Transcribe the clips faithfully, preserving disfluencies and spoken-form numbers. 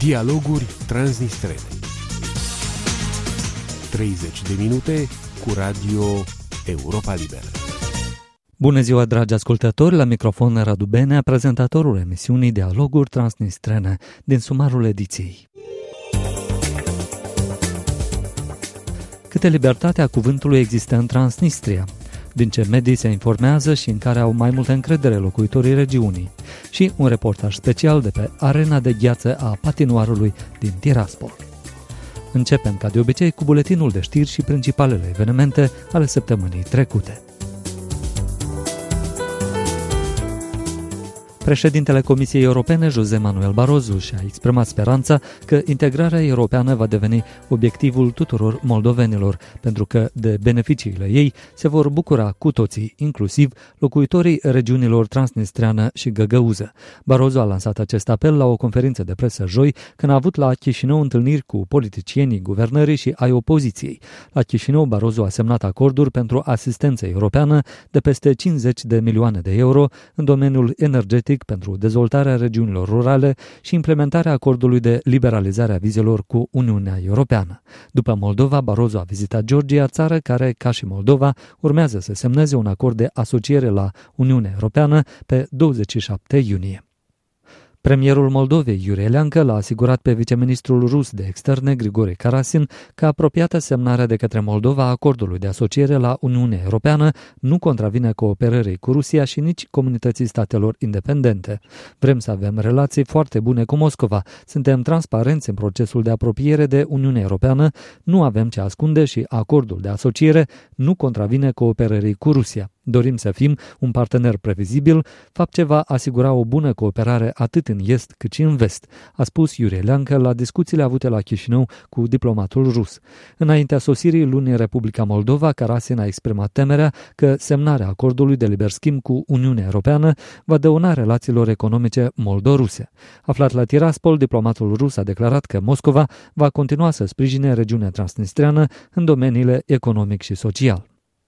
Dialoguri transnistrene. treizeci de minute cu Radio Europa Liberă. Bună ziua, dragi ascultători, la microfon Radu Benea, prezentatorul emisiunii Dialoguri transnistrene din sumarul ediției. Câtă libertate a cuvântului există în Transnistria, din ce medii se informează și în care au mai multă încredere locuitorii regiunii, și un reportaj special de pe arena de gheață a patinoarului din Tiraspol. Începem, ca de obicei, cu buletinul de știri și principalele evenimente ale săptămânii trecute. Președintele Comisiei Europene, José Manuel Barroso, și-a exprimat speranța că integrarea europeană va deveni obiectivul tuturor moldovenilor, pentru că de beneficiile ei se vor bucura cu toții, inclusiv locuitorii regiunilor Transnistreană și Găgăuză. Barroso a lansat acest apel la o conferință de presă joi, când a avut la Chișinău întâlniri cu politicienii guvernării și ai opoziției. La Chișinău, Barroso a semnat acorduri pentru asistență europeană de peste cincizeci de milioane de euro în domeniul energetic, pentru dezvoltarea regiunilor rurale și implementarea acordului de liberalizare a vizelor cu Uniunea Europeană. După Moldova, Barroso a vizitat Georgia, țară care, ca și Moldova, urmează să semneze un acord de asociere la Uniunea Europeană pe douăzeci și șapte iunie. Premierul Moldovei, Iurie Leancă, l-a asigurat pe viceministrul rus de externe, Grigore Karasin, că apropiată semnarea de către Moldova a acordului de asociere la Uniunea Europeană nu contravine cooperării cu Rusia și nici comunității statelor independente. Vrem să avem relații foarte bune cu Moscova, suntem transparenți în procesul de apropiere de Uniunea Europeană, nu avem ce ascunde și acordul de asociere nu contravine cooperării cu Rusia. Dorim să fim un partener previzibil, fapt ce va asigura o bună cooperare atât în est cât și în vest, a spus Iurie Leancă la discuțiile avute la Chișinău cu diplomatul rus. Înaintea sosirii luni în Republica Moldova, Karasin a exprimat temerea că semnarea acordului de liber schimb cu Uniunea Europeană va dăuna relațiilor economice moldo-ruse. Aflat la Tiraspol, diplomatul rus a declarat că Moscova va continua să sprijine regiunea transnistreană în domeniile economic și social.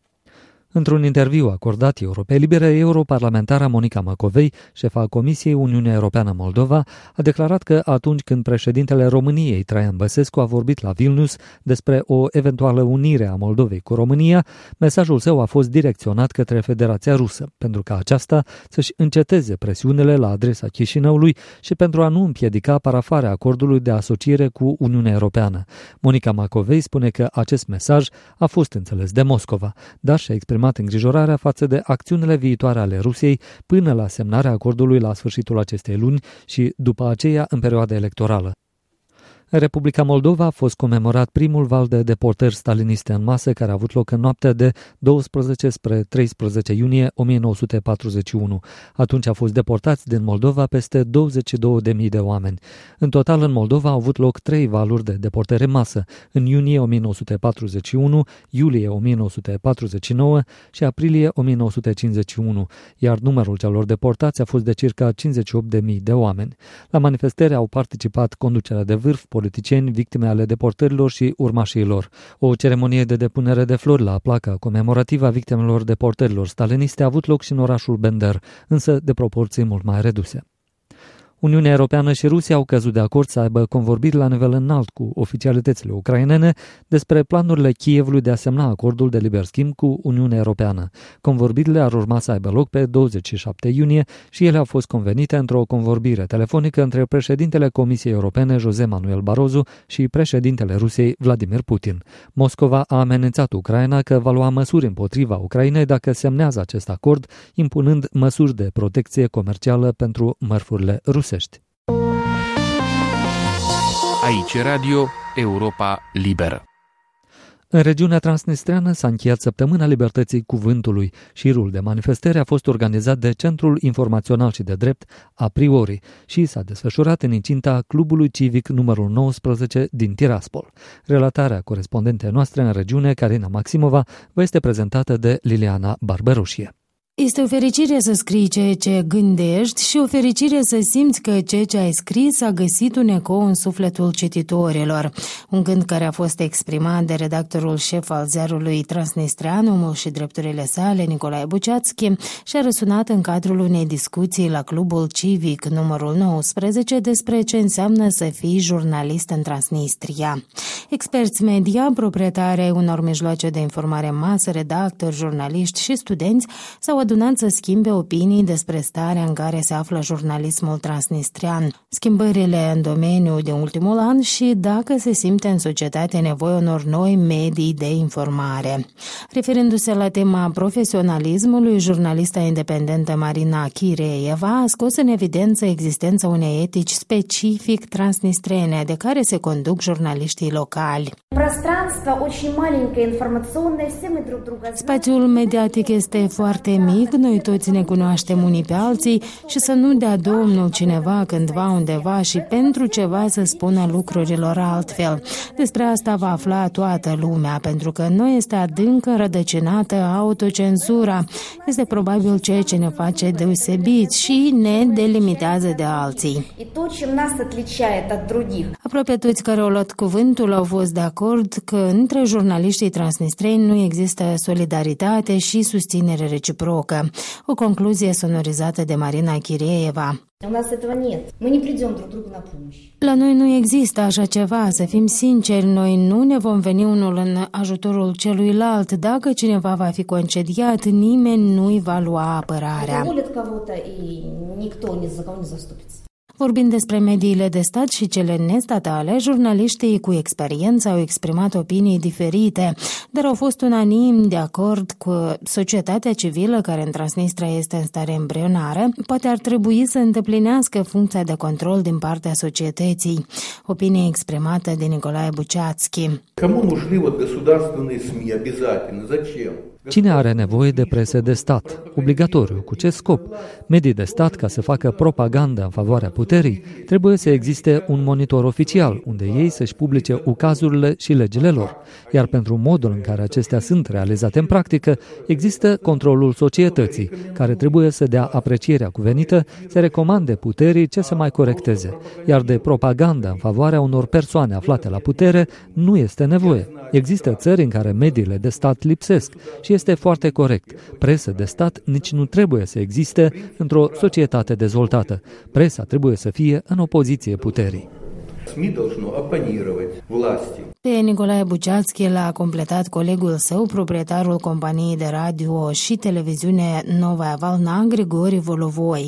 Într-un interviu acordat Europei Libere, europarlamentara Monica Macovei, șefa Comisiei Uniunea Europeană Moldova, a declarat că atunci când președintele României, Traian Băsescu, a vorbit la Vilnius despre o eventuală unire a Moldovei cu România, mesajul său a fost direcționat către Federația Rusă, pentru ca aceasta să-și înceteze presiunile la adresa Chișinăului și pentru a nu împiedica parafarea acordului de asociere cu Uniunea Europeană. Monica Macovei spune că acest mesaj a fost înțeles de Moscova, dar și-a exprimat îngrijorarea față de acțiunile viitoare ale Rusiei până la semnarea acordului la sfârșitul acestei luni și după aceea în perioada electorală. În Republica Moldova a fost comemorat primul val de deportări staliniste în masă care a avut loc în noaptea de doisprezece spre treisprezece iunie o mie nouă sute patruzeci și unu. Atunci au fost deportați din Moldova peste douăzeci și două de mii de oameni. În total, în Moldova au avut loc trei valuri de deportări în masă, în iunie o mie nouă sute patruzeci și unu, iulie o mie nouă sute patruzeci și nouă și aprilie o mie nouă sute cincizeci și unu, iar numărul celor deportați a fost de circa cincizeci și opt de mii de oameni. La manifestări au participat conducerea de vârf, politicieni, victime ale deportărilor și urmașii lor. O ceremonie de depunere de flori la placa comemorativă a victimelor deportărilor staliniste a avut loc și în orașul Bender, însă de proporții mult mai reduse. Uniunea Europeană și Rusia au căzut de acord să aibă convorbiri la nivel înalt cu oficialitățile ucrainene despre planurile Kievului de a semna acordul de liber schimb cu Uniunea Europeană. Convorbirile ar urma să aibă loc pe douăzeci și șapte iunie și ele au fost convenite într-o convorbire telefonică între președintele Comisiei Europene, José Manuel Barroso, și președintele Rusiei, Vladimir Putin. Moscova a amenințat Ucraina că va lua măsuri împotriva Ucrainei dacă semnează acest acord, impunând măsuri de protecție comercială pentru mărfurile ruse. Aici Radio Europa Liberă. În regiunea transnistreană s-a încheiat Săptămâna Libertății Cuvântului. Șirul de manifestări a fost organizat de Centrul Informațional și de Drept A Priori și s-a desfășurat în incinta Clubului Civic numărul nouăsprezece din Tiraspol. Relatarea corespondentei noastre în regiune, Carina Maximova, vă este prezentată de Liliana Barberoșie. Este o fericire să scrii ceea ce gândești și o fericire să simți că ceea ce ai scris a găsit un ecou în sufletul cititorilor. Un gând care a fost exprimat de redactorul șef al ziarului Transnistrean, Omul și drepturile sale, Nicolae Buceațchi, și a răsunat în cadrul unei discuții la Clubul Civic numărul nouăsprezece despre ce înseamnă să fii jurnalist în Transnistria. Experți media, proprietari unor mijloace de informare în masă, redactori, jurnaliști și studenți s-au adunat să schimbe opinii despre starea în care se află jurnalismul transnistrian, schimbările în domeniu din ultimul an și dacă se simte în societate nevoie unor noi medii de informare. Referindu-se la tema profesionalismului, jurnalista independentă Marina Chireeva a scos în evidență existența unei etici specific transnistrene de care se conduc jurnaliștii locali. Spațiul mediatic este foarte mic, noi toți ne cunoaștem unii pe alții și să nu dea Domnul cineva cândva undeva și pentru ceva să spună lucrurilor altfel. Despre asta va afla toată lumea, pentru că noi este adânc înrădăcinată autocenzura. Este probabil ceea ce ne face deosebiți și ne delimitează de alții. Aproape toți care au luat cuvântul au fost de acord că între jurnaliștii transnistreni nu există solidaritate și susținere reciprocă. O concluzie sonorizată de Marina Chireeva. La noi nu există așa ceva, să fim sinceri, noi nu ne vom veni unul în ajutorul celuilalt. Dacă cineva va fi concediat, nimeni nu-i va lua apărarea. Vorbind despre mediile de stat și cele nestatale, jurnaliștii cu experiență au exprimat opinii diferite, dar au fost unanim de acord cu societatea civilă, care în Transnistria este în stare embrionară, poate ar trebui să îndeplinească funcția de control din partea societății. Opinie exprimată de Nicolae Buceațchi. Кому нужны вот государственные СМИ обязательно? Зачем? Cine are nevoie de presă de stat? Obligatoriu. Cu ce scop? Medii de stat, ca să facă propagandă în favoarea puterii, trebuie să existe un monitor oficial, unde ei să-și publice ucazurile și legile lor. Iar pentru modul în care acestea sunt realizate în practică, există controlul societății, care trebuie să dea aprecierea cuvenită, să recomande puterii ce să mai corecteze. Iar de propagandă în favoarea unor persoane aflate la putere nu este nevoie. Există țări în care mediile de stat lipsesc și este foarte corect. Presă de stat nici nu trebuie să existe într-o societate dezvoltată. Presa trebuie să fie în opoziție puterii. Pe Nicolae Buceațchi l-a completat colegul său, proprietarul companiei de radio și televiziune Novaya Valna, Grigori Volovoi.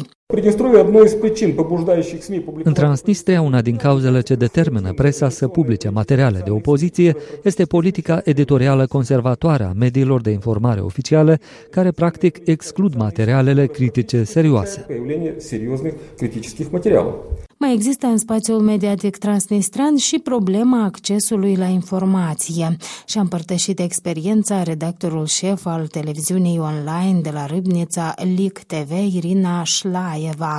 În Transnistria, una din cauzele ce determină presa să publice materiale de opoziție este politica editorială conservatoare a mediilor de informare oficiale, care practic exclud materialele critice serioase. Mai există în spațiul mediatic transnistran și problema accesului la informație. Și-a împărtășit experiența redactorul șef al televiziunii online de la Râbnița, L I C T V, Irina Șlaeva.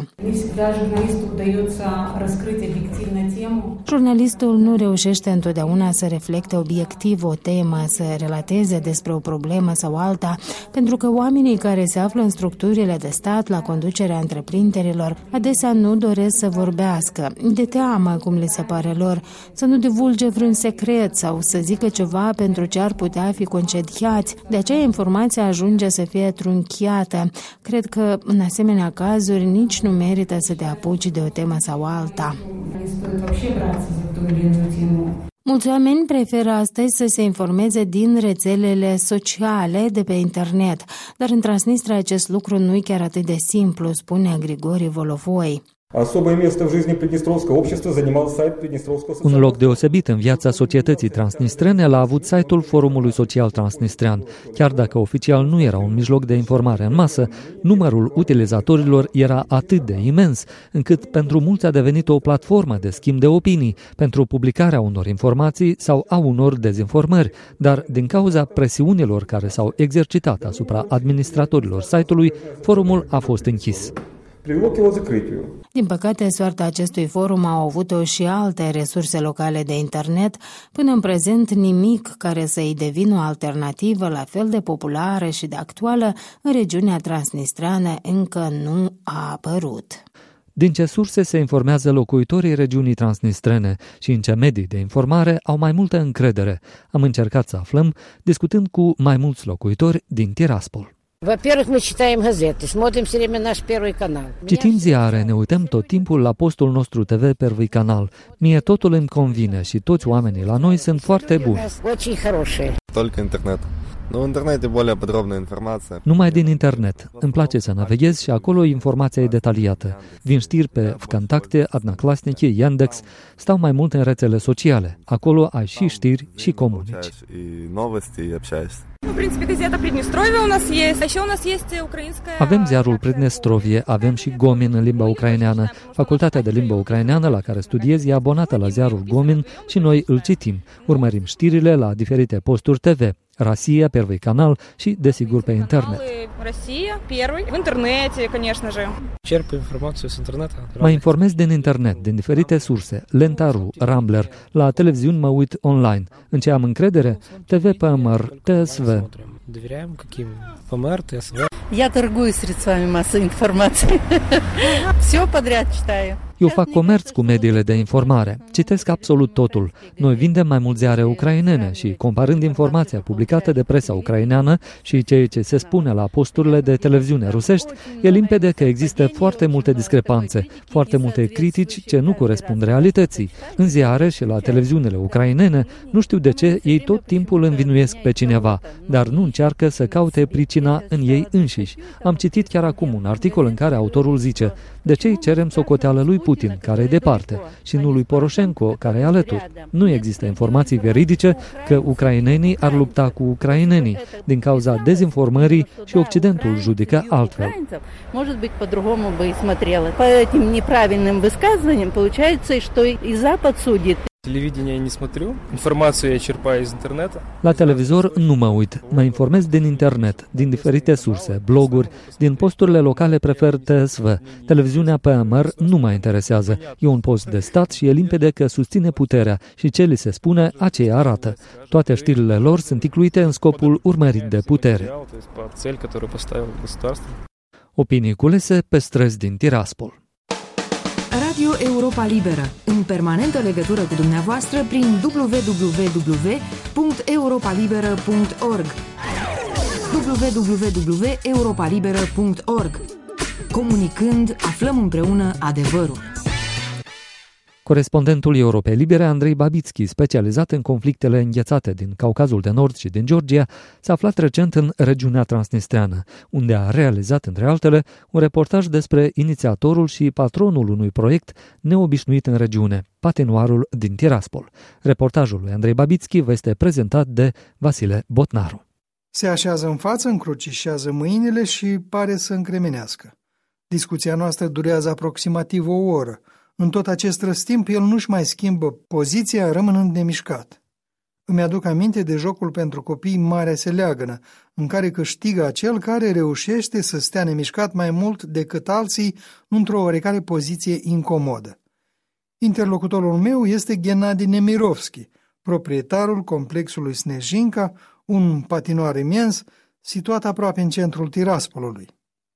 Jurnalistul nu reușește întotdeauna să reflecte obiectiv o temă, să relateze despre o problemă sau alta, pentru că oamenii care se află în structurile de stat la conducerea întreprinderilor adesea nu doresc să vorbească, de teamă, cum le se pare lor, să nu divulge vreun secret sau să zică ceva pentru ce ar putea fi concediați. De aceea informația ajunge să fie trunchiată. Cred că în asemenea cazuri nici nu merită să te apuci de o temă sau alta. Mulți oameni preferă astăzi să se informeze din rețelele sociale de pe internet, dar în Transnistria acest lucru nu e chiar atât de simplu, spune Grigori Volovoi. Un loc deosebit în viața societății transnistrene l-a avut site-ul Forumului Social Transnistrean. Chiar dacă oficial nu era un mijloc de informare în masă, numărul utilizatorilor era atât de imens, încât pentru mulți a devenit o platformă de schimb de opinii, pentru publicarea unor informații sau a unor dezinformări, dar din cauza presiunilor care s-au exercitat asupra administratorilor site-ului, forumul a fost închis. привело к его закрытию. Din păcate, soarta acestui forum au avut-o și alte resurse locale de internet, până în prezent nimic care să-i devină o alternativă la fel de populară și de actuală în regiunea transnistreană încă nu a apărut. Din ce surse se informează locuitorii regiunii transnistrene și în ce medii de informare au mai multă încredere? Am încercat să aflăm, discutând cu mai mulți locuitori din Tiraspol. Во-первых, мы читаем газеты, смотрим все время наш Первый канал. Citim ziare, ne uităm tot timpul la postul nostru T V Первый canal. Mie totul îmi convine și toți oamenii la noi sunt foarte buni. Очень хорошие. Только интернет. Но в интернете более подробная информация. Numai din internet. Îmi place să navighez și acolo informația e detaliată. Vin știri pe VKontakte, Одноклассники, Yandex. Stau mai mult în rețele sociale. Acolo ai și știri și comunici. И новости, и общаешься. В принципе, газета Приднестровье у нас есть. А еще у нас есть украинская... Avem ziarul Pridnestrovie, avem și Gomin în limba ucraineană. Facultatea de limbă ucraineană la care studiez e abonată la ziarul Gomin și noi îl citim. Urmărim știrile la diferite posturi T V. Россия, Первый canal și, desigur, pe internet. Россия, Первый, в интернете, конечно же. Черпаю информацию с интернета. Mă informez din internet, din diferite surse, Lentaru, Rambler, la televiziuni mă uit online. În ce am încredere? T V P M R, T S V. Доверяем каким? P M R, T S V. Я торгую средствами массовой информации. Все подряд читаю. Eu fac comerț cu mediile de informare. Citesc absolut totul. Noi vindem mai mult ziare ucrainene și, comparând informația publicată de presa ucraineană și ceea ce se spune la posturile de televiziune rusești, e limpede că există foarte multe discrepanțe, foarte multe critici ce nu corespund realității. În ziare și la televiziunile ucrainene, nu știu de ce, ei tot timpul învinuiesc pe cineva, dar nu încearcă să caute pricina în ei înșiși. Am citit chiar acum un articol în care autorul zice: de ce îi cerem socoteală lui Putin, care e departe, și nu lui Poroșenko, care e alături? Nu există informații veridice că ucrainenii ar lupta cu ucrainenii din cauza dezinformării și Occidentul judecă altfel. Может быть, по-другому бы и смотрела. По этим неправильным высказываниям получается, что и Запад судит. Телевидение не смотрю, информацию я черпаю из интернета. La televizor nu mă uit, mă informez din internet, din diferite surse, bloguri, din posturile locale prefer T S V. Televiziunea P M R nu mă interesează, e un post de stat și e limpede că susține puterea și ce li se spune, aceea arată. Toate știrile lor sunt incluite în scopul urmărit de putere. Opinii culese pe străzi din Tiraspol. Radio Europa Liberă, în permanentă legătură cu dumneavoastră prin w w w punct europa liberă punct org w w w punct europa liberă punct org. Comunicând, aflăm împreună adevărul. Corespondentul Europei Libere, Andrei Babitski, specializat în conflictele înghețate din Caucazul de Nord și din Georgia, s-a aflat recent în regiunea transnistreană, unde a realizat, între altele, un reportaj despre inițiatorul și patronul unui proiect neobișnuit în regiune, Patinoarul din Tiraspol. Reportajul lui Andrei Babitski vă este prezentat de Vasile Botnaru. Se așează în față, încrucișează mâinile și pare să încremenească. Discuția noastră durează aproximativ o oră. În tot acest răstimp, el nu-și mai schimbă poziția, rămânând nemișcat. Îmi aduc aminte de jocul pentru copii Marea se leagănă, în care câștigă acel care reușește să stea nemișcat mai mult decât alții într-o oarecare poziție incomodă. Interlocutorul meu este Gennady Nemirovski, proprietarul complexului Snejinka, un patinoar imens situat aproape în centrul Tiraspolului.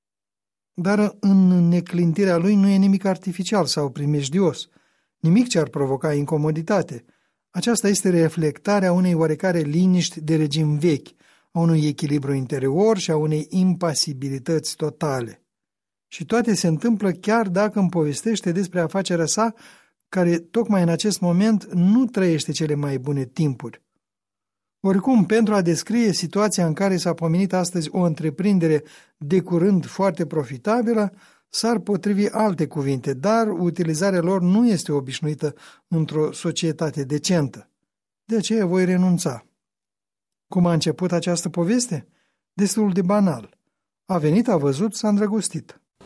Dar în neclintirea lui nu e nimic artificial sau primejdios, nimic ce ar provoca incomoditate. Aceasta este reflectarea unei oarecare liniști de regim vechi, a unui echilibru interior și a unei impasibilități totale. Și toate se întâmplă chiar dacă îmi povestește despre afacerea sa, care tocmai în acest moment nu trăiește cele mai bune timpuri. Oricum, pentru a descrie situația în care s-a pomenit astăzi o întreprindere de curând foarte profitabilă, s-ar potrivi alte cuvinte, dar utilizarea lor nu este obișnuită într-o societate decentă. De aceea voi renunța. Cum a început această poveste? Destul de banal. A venit, a văzut, s-a îndrăgostit.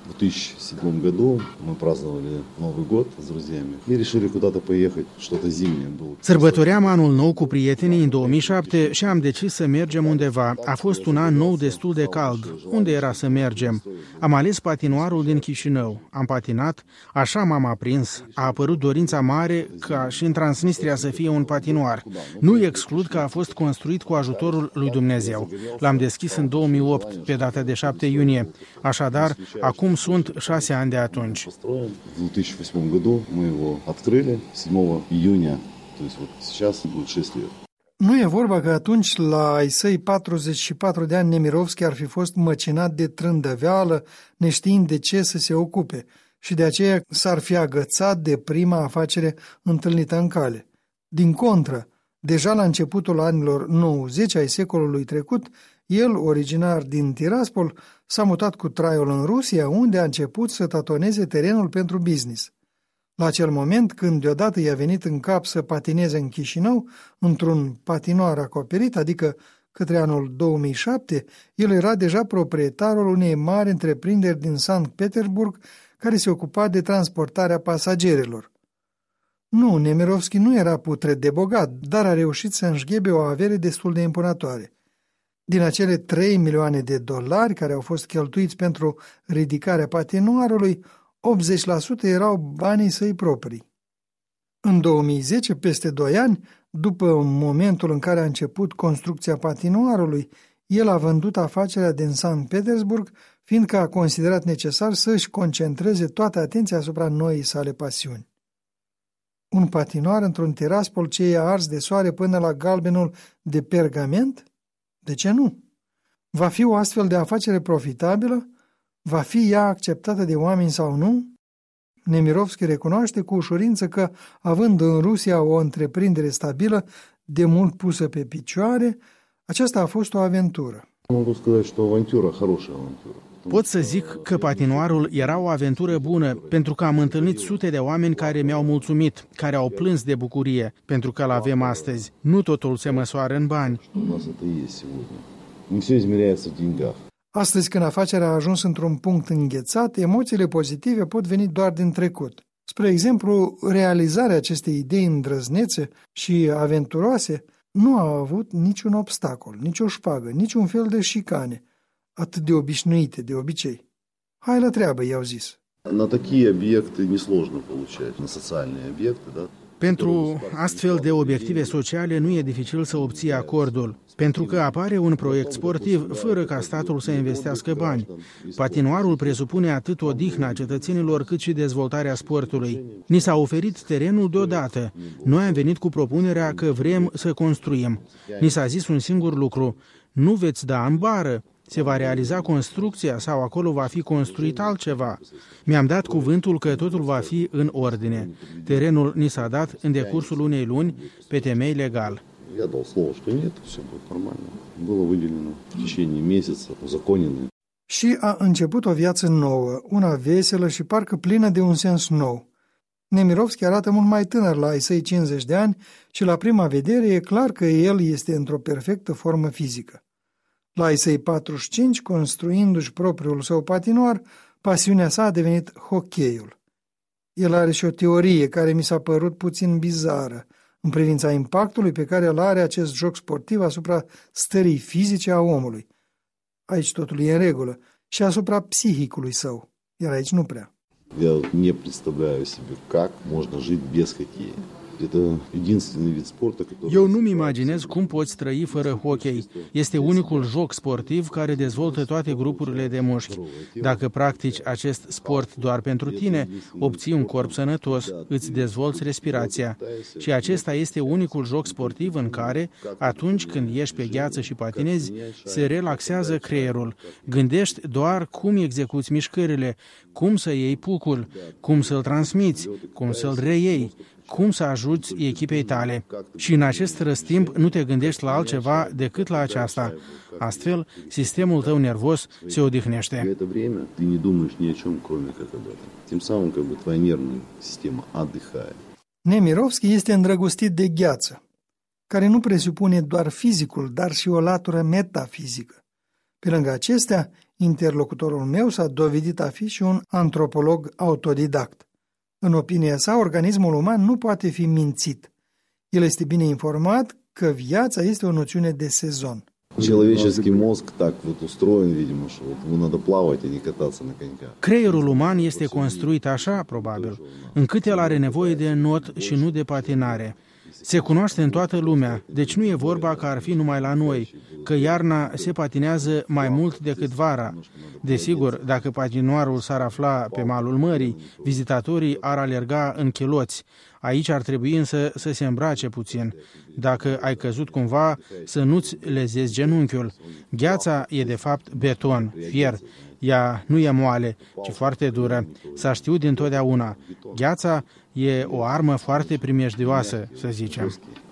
В две тысячи седьмом году мы праздновали Новый год с друзьями и решили куда-то поехать, что-то зимнее было. Sărbătoream anul nou cu prietenii în două mii șapte și am decis să mergem undeva. A fost un an nou destul de cald. Unde era să mergem? Am ales patinoarul din Chișinău. Am patinat, așa m-am aprins. A apărut dorința mare ca și în Transnistria să fie un patinoar. Nu exclud că a fost construit cu ajutorul lui Dumnezeu. L-am deschis în două mii opt, pe data de șapte iunie. Așadar, acum sunt șase ani de atunci. В две тысячи восьмом году мы его открыли седьмого июня, то есть вот сейчас будет шесть лет. Nu e vorba că atunci, la ai săi patruzeci și patru de ani, Nemirovski ar fi fost măcinat de trândăveală, neștiind de ce să se ocupe, și de aceea s-ar fi agățat de prima afacere întâlnită în cale. Din contră, deja la începutul anilor nouăzeci ai secolului trecut, el, originar din Tiraspol, s-a mutat cu traiul în Rusia, unde a început să tatoneze terenul pentru business. La acel moment, când deodată i-a venit în cap să patineze în Chișinău, într-un patinoar acoperit, adică către anul două mii șapte, el era deja proprietarul unei mari întreprinderi din Sankt Petersburg, care se ocupa de transportarea pasagerilor. Nu, Nemirovski nu era putred de bogat, dar a reușit să înșghebe o avere destul de impunătoare. Din acele trei milioane de dolari care au fost cheltuiți pentru ridicarea patinoarului, optzeci la sută erau banii săi proprii. În două mii zece, peste doi ani, după momentul în care a început construcția patinoarului, el a vândut afacerea din Sankt Petersburg, fiindcă a considerat necesar să își concentreze toată atenția asupra noii sale pasiuni. Un patinoar într-un Tiraspol ce i-a ars de soare până la galbenul de pergament? De ce nu? Va fi o astfel de afacere profitabilă? Va fi ea acceptată de oameni sau nu? Nemirovski recunoaște cu ușurință că, având în Rusia o întreprindere stabilă, de mult pusă pe picioare, aceasta a fost o aventură. Pot să zic că patinoarul era o aventură bună, pentru că am întâlnit sute de oameni care mi-au mulțumit, care au plâns de bucurie, pentru că l-avem astăzi. Nu totul se măsoară în bani. Astăzi, când afacerea a ajuns într-un punct înghețat, emoțiile pozitive pot veni doar din trecut. Spre exemplu, realizarea acestei idei îndrăznețe și aventuroase nu a avut niciun obstacol, nicio șpagă, niciun fel de șicane, atât de obișnuite, de obicei. Hai la treabă, i-au zis. На такие объекты несложно получать, на социальные объекты, да? Pentru astfel de obiective sociale nu e dificil să obții acordul, pentru că apare un proiect sportiv fără ca statul să investească bani. Patinoarul presupune atât odihna cetățenilor cât și dezvoltarea sportului. Ni s-a oferit terenul deodată. Noi am venit cu propunerea că vrem să construim. Ni s-a zis un singur lucru: nu veți da în bară. Se va realiza construcția sau acolo va fi construit altceva. Mi-am dat cuvântul că totul va fi în ordine. Terenul ni s-a dat în decursul unei luni pe temei legal. Și a început o viață nouă, una veselă și parcă plină de un sens nou. Nemirovski arată mult mai tânăr, la ai săi cincizeci de ani, și la prima vedere e clar că el este într-o perfectă formă fizică. La ai săi patruzeci și cinci, construindu-și propriul său patinoar, pasiunea sa a devenit hocheiul. El are și o teorie care mi s-a părut puțin bizară în privința impactului pe care îl are acest joc sportiv asupra stării fizice a omului. Aici totul e în regulă, și asupra psihicului său, iar aici nu prea. Я не представляю себе, как можно жить без хоккея. Eu nu-mi imaginez cum poți trăi fără hockey. Este unicul joc sportiv care dezvoltă toate grupurile de mușchi. Dacă practici acest sport doar pentru tine, obții un corp sănătos, îți dezvolți respirația. Și acesta este unicul joc sportiv în care, atunci când ieși pe gheață și patinezi, se relaxează creierul. Gândești doar cum execuți mișcările, cum să iei pucul, cum să-l transmiți, cum să-l reiei, cum să ajuți echipei tale. Și în acest răstimp nu te gândești la altceva decât la aceasta. Astfel, sistemul tău nervos se odihnește. Nemirovski este îndrăgostit de gheață, care nu presupune doar fizicul, dar și o latură metafizică. Pe lângă acestea, interlocutorul meu s-a dovedit a fi și un antropolog autodidact. În opinia sa, organismul uman nu poate fi mințit. El este bine informat că viața este o noțiune de sezon. Человеческий мозг так вот устроен, видимо, что вот ему надо плавать, а не кататься на коньках. Creierul uman este construit așa, probabil, încât el are nevoie de not și nu de patinare. Se cunoaște în toată lumea, deci nu e vorba că ar fi numai la noi, că iarna se patinează mai mult decât vara. Desigur, dacă patinoarul s-ar afla pe malul mării, vizitatorii ar alerga în chiloți. Aici ar trebui însă să se îmbrace puțin. Dacă ai căzut cumva, să nu-ți lezezi genunchiul. Gheața e de fapt beton, fier. Ea nu e moale, ci foarte dură. S-a știut dintotdeauna. Gheața e o armă foarte primejdioasă, să zicem.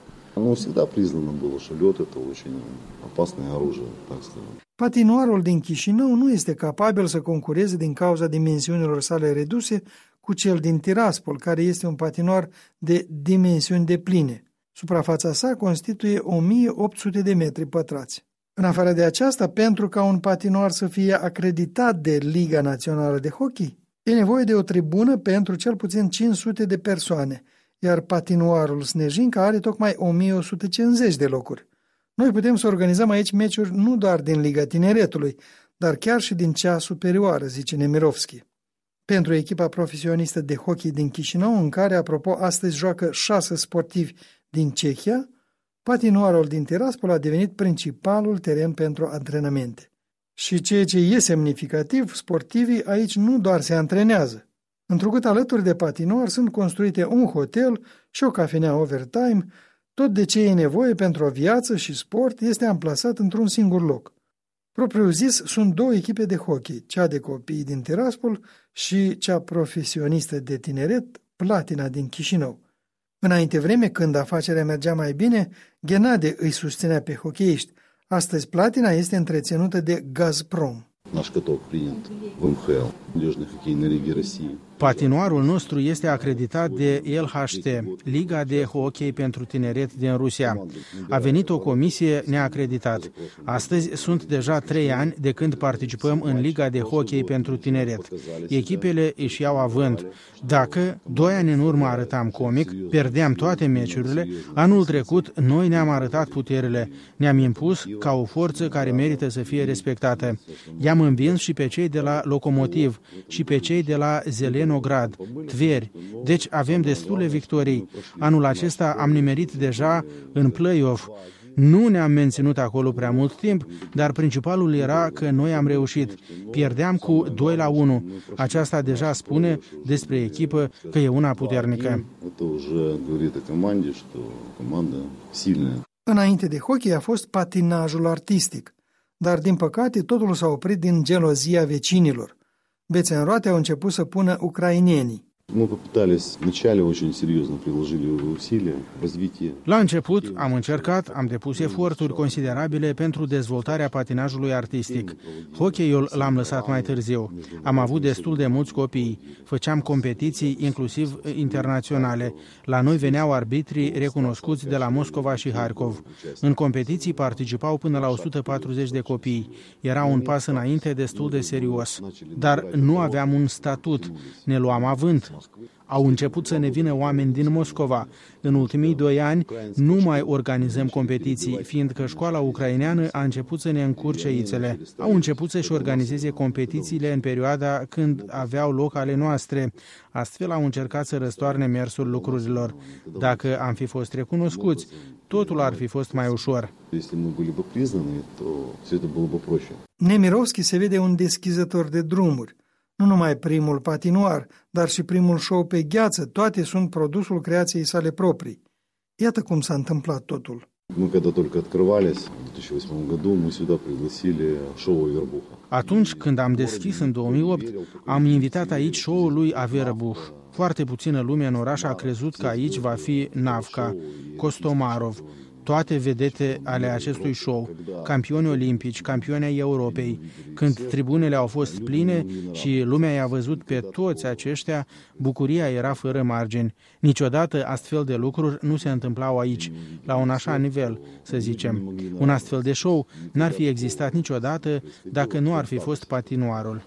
Nu всегда признано было, что лед это очень опасное оружие, так сказать. Patinoarul din Chișinău nu este capabil să concureze din cauza dimensiunilor sale reduse cu cel din Tiraspol, care este un patinoar de dimensiuni depline. Suprafața sa constituie o mie opt sute de metri pătrați. În afară de aceasta, pentru ca un patinoar să fie acreditat de Liga Națională de Hockey, e nevoie de o tribună pentru cel puțin cinci sute de persoane, iar patinoarul Snejinca are tocmai o mie o sută cincizeci de locuri. Noi putem să organizăm aici meciuri nu doar din Liga Tineretului, dar chiar și din cea superioară, zice Nemirovski. Pentru echipa profesionistă de hockey din Chișinău, în care, apropo, astăzi joacă șase sportivi din Cehia, patinoarul din Tiraspol a devenit principalul teren pentru antrenamente. Și ceea ce e semnificativ, sportivii aici nu doar se antrenează. Întrucât alături de patinoar sunt construite un hotel și o cafenea overtime, tot de ce e nevoie pentru o viață și sport este amplasat într-un singur loc. Propriu zis, sunt două echipe de hockey, cea de copii din Tiraspol și cea profesionistă de tineret, Platina din Chișinău. Înainte vreme, când afacerea mergea mai bine, Ghenade îi susținea pe hocheiști. Astăzi Platina este întreținută de Gazprom. Наш каток принят в эм ха эл, Молодежной хоккейной лиги России. Patinoarul nostru este acreditat de L H T, Liga de Hockey pentru Tineret din Rusia. A venit o comisie neacreditat. Astăzi sunt deja trei ani de când participăm în Liga de Hockey pentru Tineret. Echipele își iau avânt. Dacă doi ani în urmă arătam comic, pierdeam toate meciurile, anul trecut noi ne-am arătat puterile. Ne-am impus ca o forță care merită să fie respectată. I-am învins și pe cei de la Locomotiv și pe cei de la Zelenograd, Tveri. Deci avem destule victorii. Anul acesta am nimerit deja în play-off. Nu ne-am menținut acolo prea mult timp, dar principalul era că noi am reușit. Pierdeam cu doi la unu. Aceasta deja spune despre echipă că e una puternică. Înainte de hockey a fost patinajul artistic, dar din păcate totul s-a oprit din gelozia vecinilor. Bețe în roate au început să pună ucrainenii. La început am încercat, am depus eforturi considerabile pentru dezvoltarea patinajului artistic. Hockey-ul l-am lăsat mai târziu. Am avut destul de mulți copii. Făceam competiții, inclusiv internaționale. La noi veneau arbitrii recunoscuți de la Moscova și Harkov. În competiții participau până la o sută patruzeci de copii. Era un pas înainte destul de serios. Dar nu aveam un statut. Ne luam avânt. Au început să ne vină oameni din Moscova. În ultimii doi ani nu mai organizăm competiții, fiindcă școala ucraineană a început să ne încurce ițele. Au început să-și organizeze competițiile în perioada când aveau loc ale noastre. Astfel au încercat să răstoarne mersul lucrurilor. Dacă am fi fost recunoscuți, totul ar fi fost mai ușor. Nemirovski se vede un deschizător de drumuri. Nu numai primul patinoar, dar și primul show pe gheață, toate sunt produsul creației sale proprii. Iată cum s-a întâmplat totul. Atunci când am deschis în două mii opt, am invitat aici show-ul lui Averbuch. Foarte puțină lume în oraș a crezut că aici va fi Navka, Kostomarov. toate vedete ale acestui show, campioni olimpici, campioni ai Europei, când tribunele au fost pline și lumea i-a văzut pe toți aceștia, bucuria era fără margini. Niciodată astfel de lucruri nu se întâmplau aici, la un așa nivel, să zicem. Un astfel de show n-ar fi existat niciodată dacă nu ar fi fost patinoarul.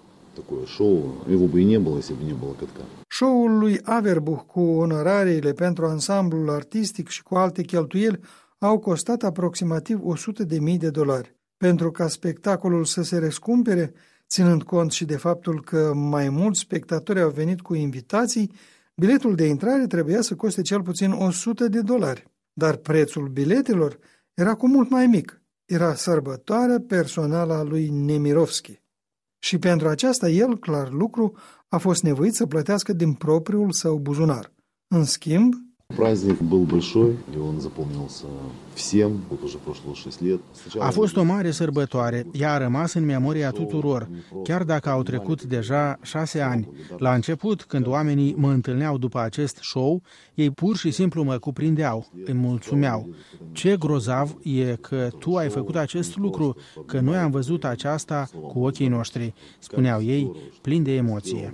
Show-ul lui Averbuch cu onorariile pentru ansamblul artistic și cu alte cheltuieli au costat aproximativ o sută de mii de dolari. Pentru ca spectacolul să se răscumpere, ținând cont și de faptul că mai mulți spectatori au venit cu invitații, biletul de intrare trebuia să coste cel puțin o sută de dolari. Dar prețul biletelor era cu mult mai mic. Era sărbătoarea personală a lui Nemirovski. Și pentru aceasta el, clar lucru, a fost nevoit să plătească din propriul său buzunar. În schimb, Праздник был большой, и он запомнился всем. Вот уже прошло шесть лет. A fost o mare sărbătoare. Ea a rămas în memoria tuturor, chiar dacă au trecut deja șase ani. La început, când oamenii mă întâlneau după acest show, ei pur și simplu mă cuprindeau, îmi mulțumeau. Ce grozav e că tu ai făcut acest lucru, că noi am văzut aceasta cu ochii noștri, spuneau ei, plini de emoție.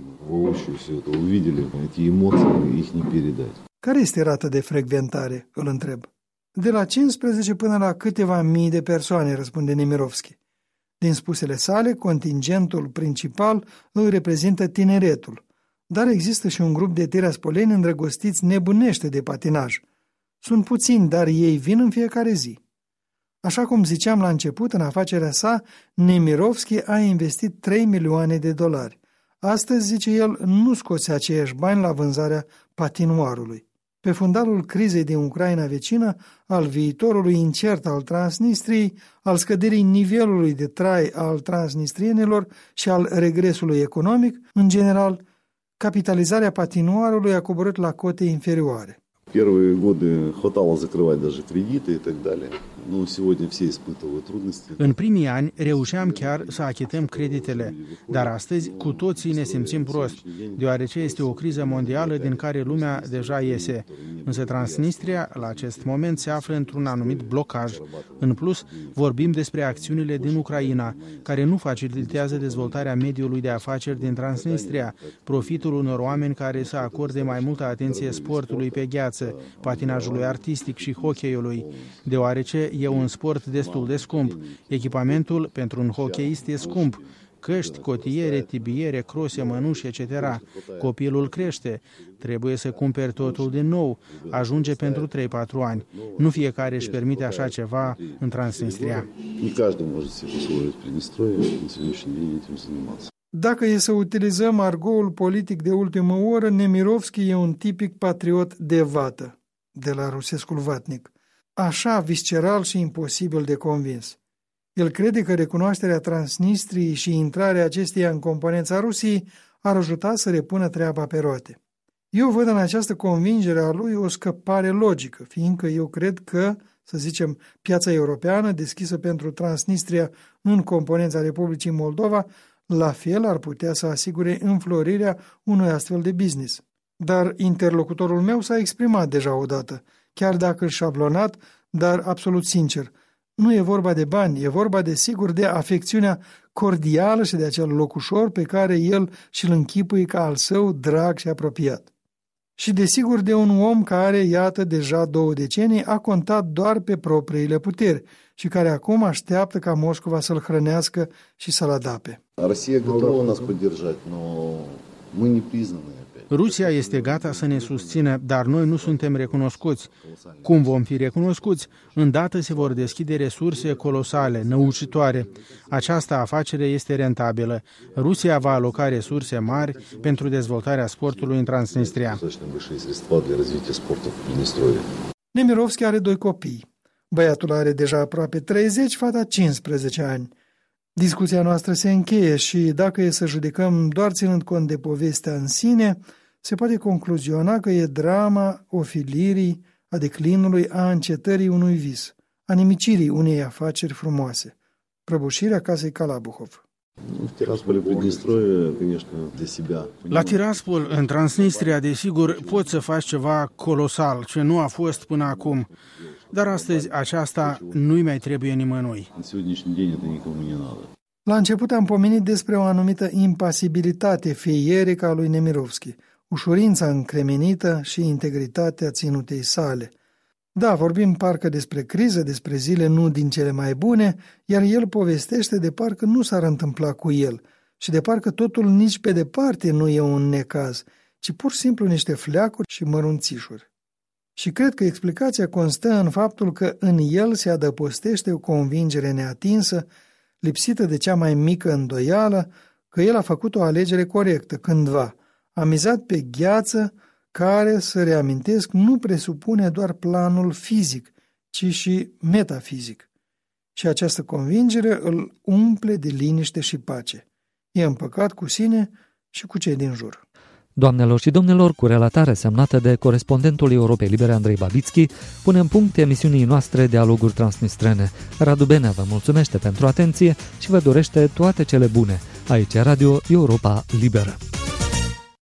Care este rata de frecventare? Îl întreb. De la cincisprezece până la câteva mii de persoane, răspunde Nemirovski. Din spusele sale, contingentul principal îl reprezintă tineretul, dar există și un grup de tiraspoleni îndrăgostiți nebunește de patinaj. Sunt puțini, dar ei vin în fiecare zi. Așa cum ziceam la început, în afacerea sa, Nemirovski a investit trei milioane de dolari. Astăzi, zice el, nu scoți aceiași bani la vânzarea patinoarului. Pe fundalul crizei din Ucraina vecină, al viitorului incert al Transnistriei, al scăderii nivelului de trai al transnistrienilor și al regresului economic, în general, capitalizarea patinoarului a coborât la cote inferioare. Первые годы хватало закрывать даже кредиты и так далее. Но сегодня все испытывают трудности. În primii ani reușeam chiar să achităm creditele, dar astăzi cu toții ne simțim prost, deoarece este o criză mondială din care lumea deja iese. Însă Transnistria, la acest moment, se află într-un anumit blocaj. În plus, vorbim despre acțiunile din Ucraina, care nu facilitează dezvoltarea mediului de afaceri din Transnistria, profitul unor oameni care să acorde mai multă atenție sportului pe gheață, patinajului artistic și hocheiului, deoarece e un sport destul de scump. Echipamentul pentru un hocheist e scump. Căști, cotiere, tibiere, crose, mănuși, et cetera. Copilul crește. Trebuie să cumperi totul din nou. Ajunge pentru trei patru ani. Nu fiecare își permite așa ceva în Transnistria. Dacă e să utilizăm argoul politic de ultimă oră, Nemirovski e un tipic patriot de vată, de la rusescul vatnic, așa visceral și imposibil de convins. El crede că recunoașterea Transnistriei și intrarea acesteia în componența Rusiei ar ajuta să repună treaba pe roate. Eu văd în această convingere a lui o scăpare logică, fiindcă eu cred că, să zicem, piața europeană deschisă pentru Transnistria în componența Republicii Moldova, la fel ar putea să asigure înflorirea unui astfel de business. Dar interlocutorul meu s-a exprimat deja odată, chiar dacă șablonat, dar absolut sincer. Nu e vorba de bani, e vorba de sigur de afecțiunea cordială și de acel locușor pe care el și-l închipui ca al său drag și apropiat. Și desigur de un om care, iată, deja două decenii a contat doar pe propriile puteri și care acum așteaptă ca Moscova să-l hrănească și să-l adape. Rusia готова нас поддержать, но мы не признаны. Rusia este gata să ne susțină, dar noi nu suntem recunoscuți. Cum vom fi recunoscuți? Îndată se vor deschide resurse colosale, năucitoare. Această afacere este rentabilă. Rusia va aloca resurse mari pentru dezvoltarea sportului în Transnistria. Nemirovski are doi copii. Băiatul are deja aproape treizeci, fata cincisprezece ani. Discuția noastră se încheie și, dacă e să judecăm doar ținând cont de povestea în sine, se poate concluziona că e drama ofilirii, a declinului, a încetării unui vis, a nimicirii unei afaceri frumoase, prăbușirea casei Kalabuhov. La Tiraspol, în Transnistria, desigur, poți să faci ceva colosal, ce nu a fost până acum. dar astăzi aceasta nu-i mai trebuie nimănui. La început am pomenit despre o anumită impasibilitate fierică a lui Nemirovski, ușurința încremenită și integritatea ținutei sale. Da, vorbim parcă despre criză, despre zile nu din cele mai bune, iar el povestește de parcă nu s-ar întâmpla cu el și de parcă totul nici pe departe nu e un necaz, ci pur și simplu niște fleacuri și mărunțișuri. Și cred că explicația constă în faptul că în el se adăpostește o convingere neatinsă, lipsită de cea mai mică îndoială, că el a făcut o alegere corectă cândva, a mizat pe gheață care, să reamintesc, nu presupune doar planul fizic, ci și metafizic. Și această convingere îl umple de liniște și pace. E împăcat cu sine și cu cei din jur. Doamnelor și domnilor, cu relatare semnată de corespondentul Europei Libere Andrei Babitski, punem punct emisiunii noastre Dialoguri Transnistrene. Radu Benea vă mulțumește pentru atenție și vă dorește toate cele bune. Aici Radio Europa Liberă.